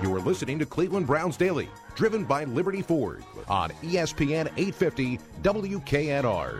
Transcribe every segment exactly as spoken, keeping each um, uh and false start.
You are listening to Cleveland Browns Daily, driven by Liberty Ford on E S P N eight fifty W K N R.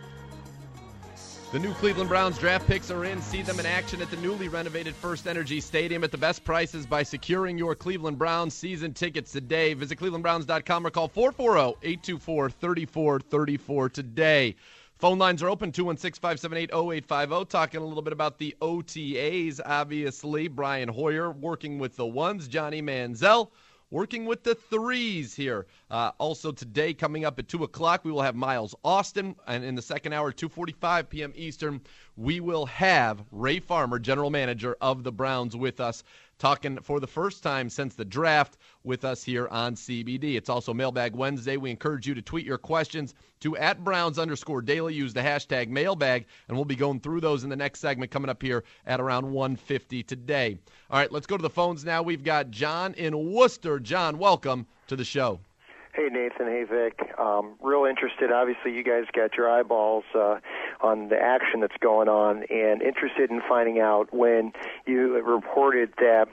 The new Cleveland Browns draft picks are in. See them in action at the newly renovated First Energy Stadium at the best prices by securing your Cleveland Browns season tickets today. Visit cleveland browns dot com or call four four zero, eight two four, three four three four today. Phone lines are open, two one six, five seven eight, zero eight five zero. Talking a little bit about the O T As, obviously. Brian Hoyer working with the ones. Johnny Manziel working with the threes here. Uh, also today, coming up at two o'clock, we will have Miles Austin. And in the second hour, two forty-five p.m. Eastern, we will have Ray Farmer, general manager of the Browns, with us, talking for the first time since the draft with us here on C B D. It's also Mailbag Wednesday. We encourage you to tweet your questions to at Browns underscore daily. Use the hashtag mailbag, and we'll be going through those in the next segment coming up here at around one fifty today. All right, let's go to the phones now. We've got John in Worcester. John, welcome to the show. Hey, Nathan. Hey, Vic. Um, real interested. Obviously, you guys got your eyeballs uh, on the action that's going on, and interested in finding out when you reported that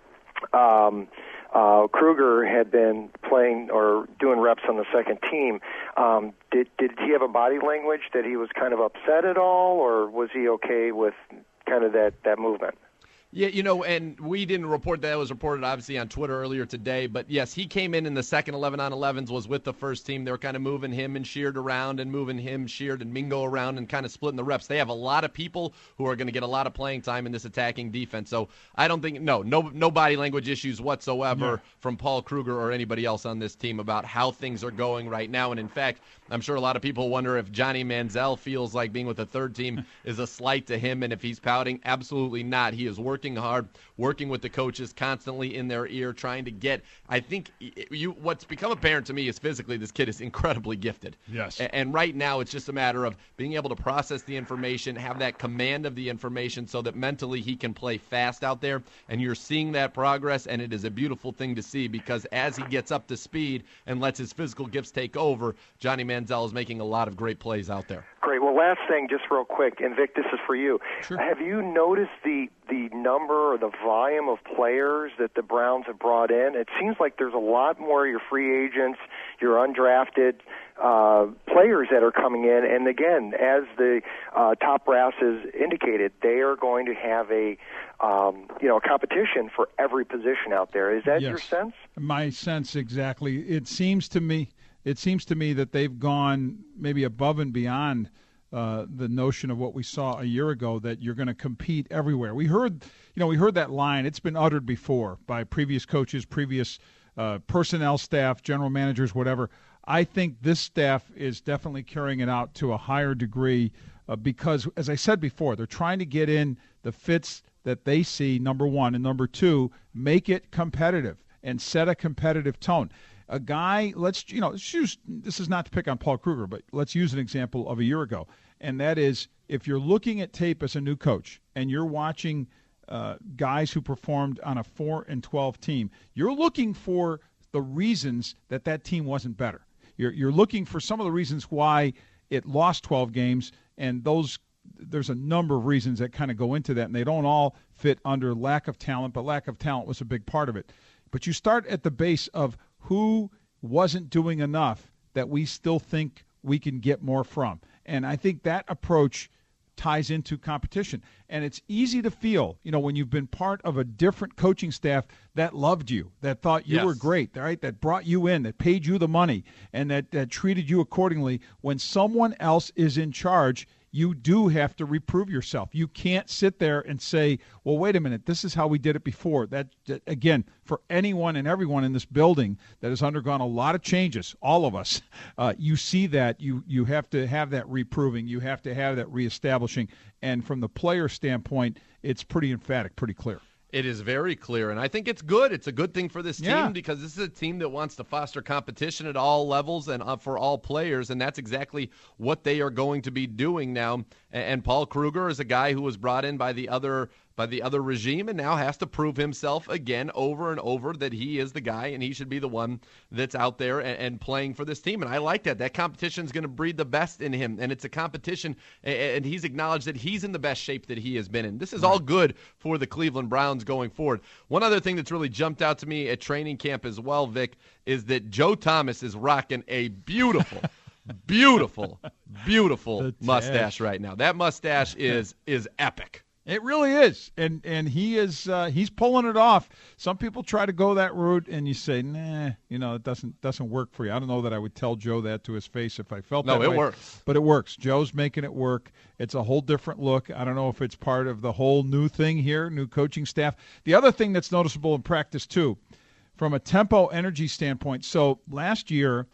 um, uh, Kruger had been playing or doing reps on the second team. Um, did did he have a body language that he was kind of upset at all, or was he okay with kind of that, that movement? Yeah, you know, and we didn't report that. It was reported, obviously, on Twitter earlier today. But, yes, he came in in the second eleven on elevens, was with the first team. They were kind of moving him and Sheard around and moving him, Sheard, and Mingo around and kind of splitting the reps. They have a lot of people who are going to get a lot of playing time in this attacking defense. So I don't think – no, no no body language issues whatsoever yeah. from Paul Kruger or anybody else on this team about how things are going right now. And, in fact, I'm sure a lot of people wonder if Johnny Manziel feels like being with the third team is a slight to him and if he's pouting. Absolutely not. He is working Working hard, working with the coaches constantly in their ear, trying to get. I think you. What's become apparent to me is physically this kid is incredibly gifted. Yes. And, and right now it's just a matter of being able to process the information, have that command of the information, so that mentally he can play fast out there. And you're seeing that progress, and it is a beautiful thing to see because as he gets up to speed and lets his physical gifts take over, Johnny Manziel is making a lot of great plays out there. Great. Well, last thing, just real quick, and Vic, this is for you. Sure. Have you noticed the the number or the volume of players that the Browns have brought in? It seems like there's a lot more of your free agents, your undrafted uh, players that are coming in. And again, as the uh, top brass has indicated, they are going to have a um, you know a competition for every position out there. Is that yes. your sense? My sense, exactly. It seems to me. It seems to me that they've gone maybe above and beyond uh, the notion of what we saw a year ago, that you're going to compete everywhere. We heard, you know, we heard that line. It's been uttered before by previous coaches, previous uh, personnel staff, general managers, whatever. I think this staff is definitely carrying it out to a higher degree uh, because, as I said before, they're trying to get in the fits that they see, number one, and number two, make it competitive and set a competitive tone. A guy, let's, you know, let's use, this is not to pick on Paul Kruger, but let's use an example of a year ago. And that is, if you're looking at tape as a new coach and you're watching uh, guys who performed on a four and twelve team, you're looking for the reasons that that team wasn't better. You're, you're looking for some of the reasons why it lost twelve games, and those, there's a number of reasons that kind of go into that, and they don't all fit under lack of talent, but lack of talent was a big part of it. But you start at the base of who wasn't doing enough that we still think we can get more from. And I think that approach ties into competition. And it's easy to feel, you know, when you've been part of a different coaching staff that loved you, that thought you yes. were great, right? That brought you in, that paid you the money, and that, that treated you accordingly. When someone else is in charge, you do have to reprove yourself. You can't sit there and say, well, wait a minute, this is how we did it before. That, that again, for anyone and everyone in this building that has undergone a lot of changes, all of us, uh, you see that. You, you have to have that reproving. You have to have that reestablishing. And from the player standpoint, it's pretty emphatic, pretty clear. It is very clear, and I think it's good. It's a good thing for this team yeah. because this is a team that wants to foster competition at all levels and uh, for all players, and that's exactly what they are going to be doing now. And, and Paul Kruger is a guy who was brought in by the other by the other regime and now has to prove himself again over and over that he is the guy and he should be the one that's out there and, and playing for this team. And I like that. That competition is going to breed the best in him, and it's a competition, and he's acknowledged that he's in the best shape that he has been in. This is all good for the Cleveland Browns going forward. One other thing that's really jumped out to me at training camp as well, Vic, is that Joe Thomas is rocking a beautiful beautiful, beautiful mustache right now. That mustache is is epic. It really is, and and he is uh, he's pulling it off. Some people try to go that route, and you say, nah, you know, it doesn't doesn't work for you. I don't know that I would tell Joe that to his face if I felt no, that way. No, it works. But it works. Joe's making it work. It's a whole different look. I don't know if it's part of the whole new thing here, new coaching staff. The other thing that's noticeable in practice, too, from a tempo energy standpoint, so last year,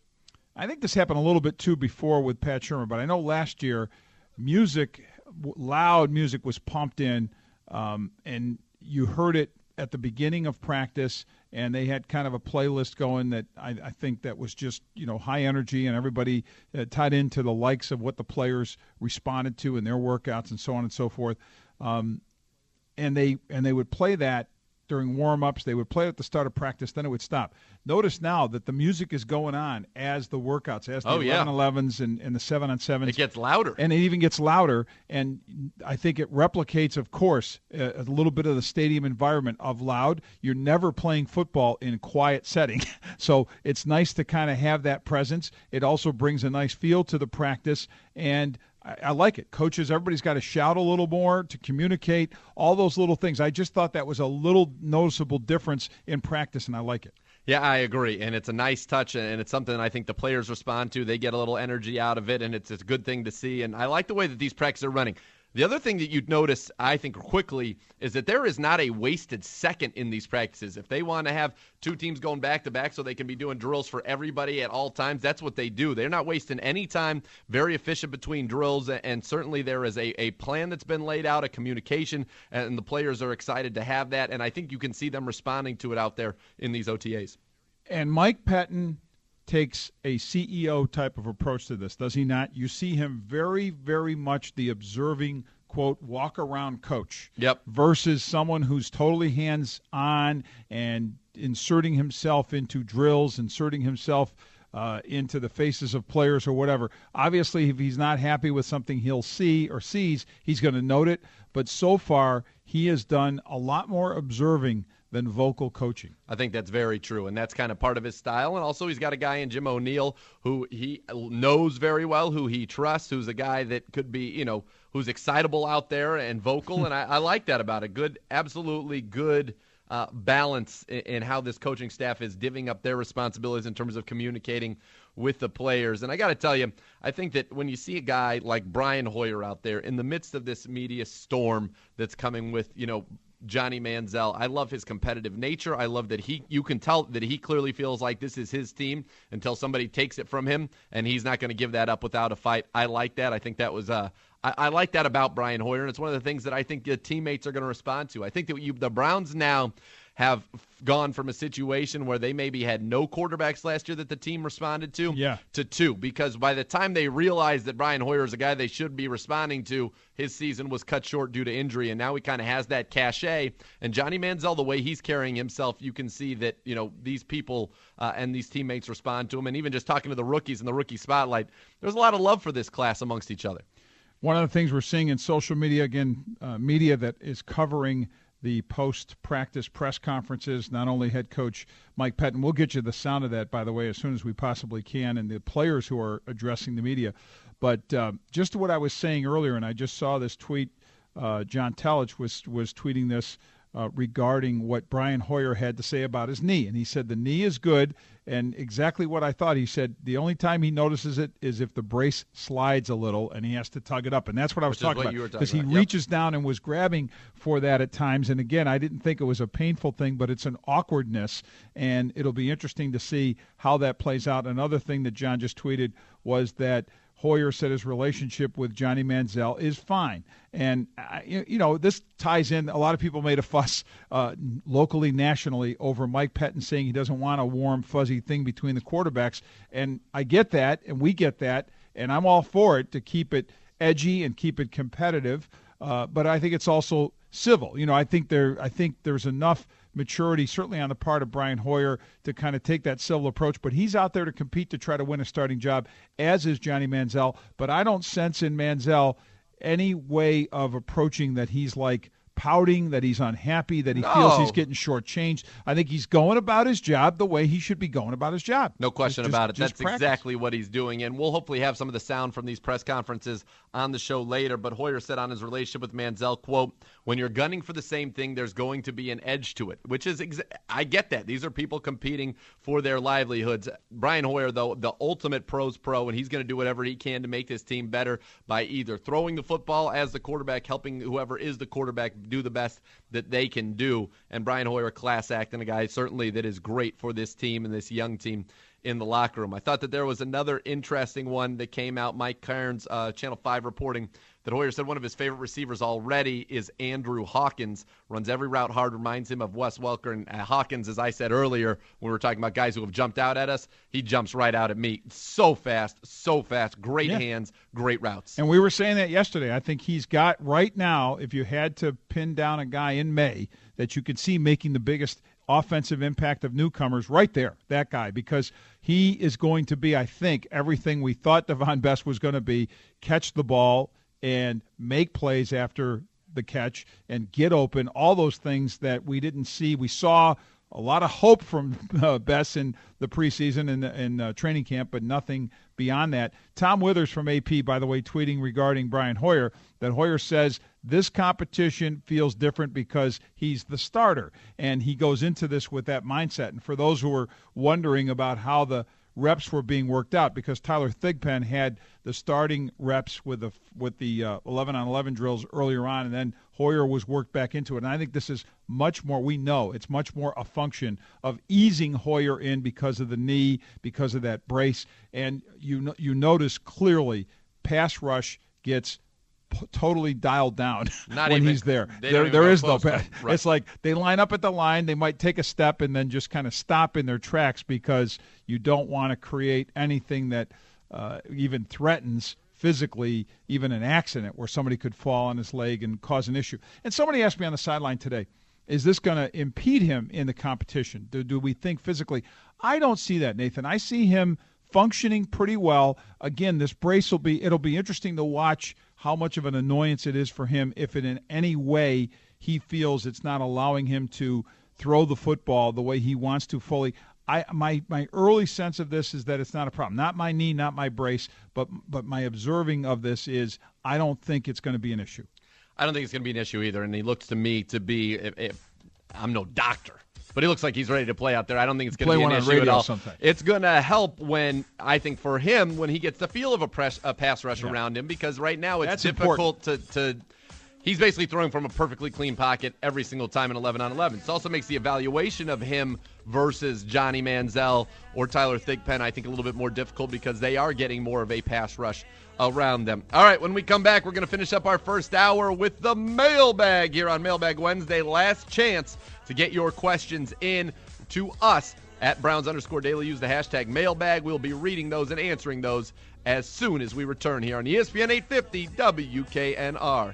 I think this happened a little bit, too, before with Pat Shermer, but I know last year music – loud music was pumped in, um, and you heard it at the beginning of practice, and they had kind of a playlist going that I, I think that was just, you know, high energy, and everybody uh, tied into the likes of what the players responded to in their workouts and so on and so forth. Um, and they and they would play that during warm-ups. They would play it at the start of practice, then it would stop. Notice now that the music is going on as the workouts, as the oh, yeah. eleven elevens and, and the seven on sevens. It gets louder. And it even gets louder, and I think it replicates, of course, a, a little bit of the stadium environment of loud. You're never playing football in quiet setting, so it's nice to kind of have that presence. It also brings a nice feel to the practice, and I, I like it. Coaches, everybody's got to shout a little more to communicate, all those little things. I just thought that was a little noticeable difference in practice, and I like it. Yeah, I agree, and it's a nice touch, and it's something I think the players respond to. They get a little energy out of it, and it's, it's a good thing to see, and I like the way that these practices are running. The other thing that you'd notice, I think, quickly is that there is not a wasted second in these practices. If they want to have two teams going back-to-back so they can be doing drills for everybody at all times, that's what they do. They're not wasting any time, very efficient between drills, and certainly there is a, a plan that's been laid out, a communication, and the players are excited to have that, and I think you can see them responding to it out there in these O T As. And Mike Pettine takes a C E O type of approach to this, does he not? You see him very, very much the observing, quote, walk-around coach. Yep. Versus someone who's totally hands-on and inserting himself into drills, inserting himself uh, into the faces of players or whatever. Obviously, if he's not happy with something he'll see or sees, he's going to note it. But so far, he has done a lot more observing than vocal coaching. I think that's very true, and that's kind of part of his style. And also he's got a guy in Jim O'Neill who he knows very well, who he trusts, who's a guy that could be, you know, who's excitable out there and vocal, and I, I like that about it. Good, absolutely good uh, balance in, in how this coaching staff is divvying up their responsibilities in terms of communicating with the players. And I got to tell you, I think that when you see a guy like Brian Hoyer out there in the midst of this media storm that's coming with, you know, Johnny Manziel, I love his competitive nature. I love that he, you can tell that he clearly feels like this is his team until somebody takes it from him, and he's not going to give that up without a fight. I like that. I think that was, uh, I, I like that about Brian Hoyer, and it's one of the things that I think the teammates are going to respond to. I think that you, the Browns now have gone from a situation where they maybe had no quarterbacks last year that the team responded to yeah. to two, because by the time they realized that Brian Hoyer is a guy they should be responding to, his season was cut short due to injury, and now he kind of has that cachet. And Johnny Manziel, the way he's carrying himself, you can see that, you know, these people uh, and these teammates respond to him. And even just talking to the rookies in the rookie spotlight, there's a lot of love for this class amongst each other. One of the things we're seeing in social media, again, uh, media that is covering the post-practice press conferences, not only head coach Mike Pettine, we'll get you the sound of that, by the way, as soon as we possibly can, and the players who are addressing the media. But uh, just what I was saying earlier, and I just saw this tweet, uh, John Telich was, was tweeting this uh, regarding what Brian Hoyer had to say about his knee. And he said the knee is good, and exactly what I thought. He said the only time he notices it is if the brace slides a little and he has to tug it up. And that's what I was Which talking about. Because he yep. reaches down and was grabbing for that at times. And again, I didn't think it was a painful thing, but it's an awkwardness. And it'll be interesting to see how that plays out. Another thing that John just tweeted was that Hoyer said his relationship with Johnny Manziel is fine. And, uh, you, you know, this ties in. A lot of people made a fuss uh, locally, nationally, over Mike Pettine saying he doesn't want a warm, fuzzy thing between the quarterbacks. And I get that, and we get that, and I'm all for it to keep it edgy and keep it competitive. Uh, but I think it's also civil. You know, I think there I think there's enough maturity, certainly on the part of Brian Hoyer, to kind of take that civil approach. But he's out there to compete to try to win a starting job, as is Johnny Manziel. But I don't sense in Manziel any way of approaching that he's like pouting, that he's unhappy, that he no. feels he's getting shortchanged. I think he's going about his job the way he should be going about his job. No question just, about it. just That's practice. exactly what he's doing, and we'll hopefully have some of the sound from these press conferences on the show later. But Hoyer said on his relationship with Manziel, quote, when you're gunning for the same thing, there's going to be an edge to it, which is exa- – I get that. These are people competing for their livelihoods. Brian Hoyer, though, the ultimate pros pro, and he's going to do whatever he can to make this team better by either throwing the football as the quarterback, helping whoever is the quarterback do the best that they can do. And Brian Hoyer, a class act and a guy certainly that is great for this team and this young team in the locker room. I thought that there was another interesting one that came out. Mike Cairns, uh, Channel five, reporting that Hoyer said one of his favorite receivers already is Andrew Hawkins. Runs every route hard, reminds him of Wes Welker. And uh, Hawkins, as I said earlier, when we were talking about guys who have jumped out at us, he jumps right out at me. So fast, so fast. Great yeah. hands, great routes. And we were saying that yesterday. I think he's got right now, if you had to pin down a guy in May that you could see making the biggest offensive impact of newcomers, right there, that guy, because he is going to be, I think, everything we thought Devon Best was going to be, catch the ball and make plays after the catch and get open, all those things that we didn't see. We saw a lot of hope from uh, Best in the preseason and in, in, uh, training camp, but nothing beyond that. Tom Withers from A P, by the way, tweeting regarding Brian Hoyer, that Hoyer says this competition feels different because he's the starter, and he goes into this with that mindset. And for those who are wondering about how the reps were being worked out, because Tyler Thigpen had the starting reps with the with the uh, eleven on eleven drills earlier on, and then Hoyer was worked back into it. And I think this is much more, we know, it's much more a function of easing Hoyer in because of the knee, because of that brace. And you you notice clearly pass rush gets p- totally dialed down Not when even, he's there. There, there, there is no pass. Right. It's like they line up at the line, they might take a step and then just kind of stop in their tracks because you don't want to create anything that uh, even threatens physically even an accident where somebody could fall on his leg and cause an issue. And somebody asked me on the sideline today, is this going to impede him in the competition? Do, do we think physically? I don't see that, Nathan. I see him functioning pretty well. Again, this brace will be, it'll be interesting to watch how much of an annoyance it is for him if it in any way he feels it's not allowing him to throw the football the way he wants to fully. I my my early sense of this is that it's not a problem. Not my knee, not my brace, but but my observing of this is I don't think it's going to be an issue. I don't think it's going to be an issue either, and he looks to me to be, if, if I'm no doctor, but he looks like he's ready to play out there. I don't think it's going to be an issue at all. Sometime. It's going to help when, I think for him, when he gets the feel of a, press, a pass rush yeah. around him, because right now it's That's difficult to, to – he's basically throwing from a perfectly clean pocket every single time in eleven on eleven. It also makes the evaluation of him versus Johnny Manziel or Tyler Thigpen, I think, a little bit more difficult because they are getting more of a pass rush around them. All right, when we come back, we're going to finish up our first hour with the mailbag here on Mailbag Wednesday. Last chance to get your questions in to us at Browns underscore daily. Use the hashtag mailbag. We'll be reading those and answering those as soon as we return here on E S P N eight fifty W K N R.